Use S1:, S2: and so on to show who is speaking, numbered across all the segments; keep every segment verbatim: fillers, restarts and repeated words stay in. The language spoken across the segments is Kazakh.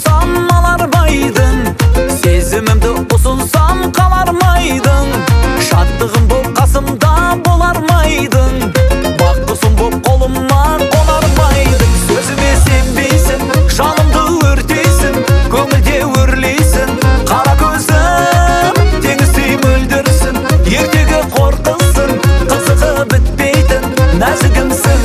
S1: ұсынсам алармайдың, сезімімді ұсынсам қалармайдың, шаттығым боп қасымда болармайдың, бақытым боп қолыма қонармайдың. Сөзіме сенбейсің, жанымды өртейсің, көңілде өрлейсің, қара көзім теңіздей мөлдірсің, ертегі қорқысың, қызығы бітпейтін нәзігімсің.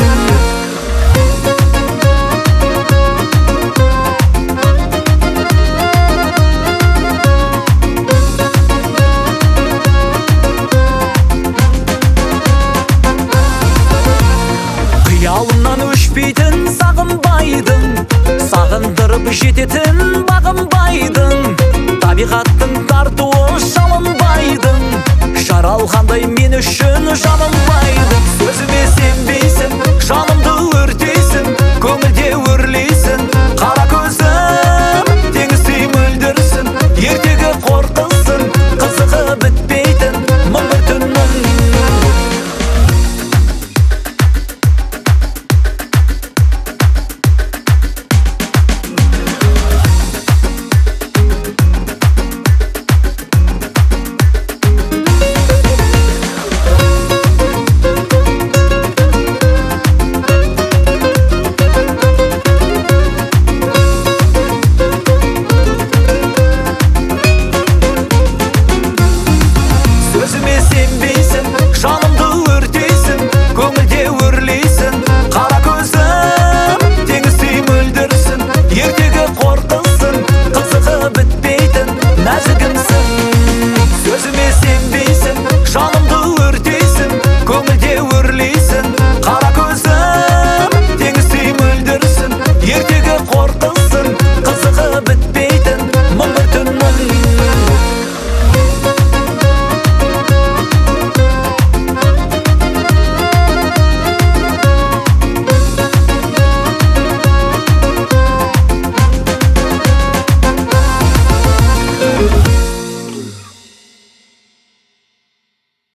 S1: Қиялымнан өшпейтін сағынбайдың, сағындырып жететін бағынбайдың, табиғаттың тартуы шалынбайдың, жаралғандай мен үшін жаным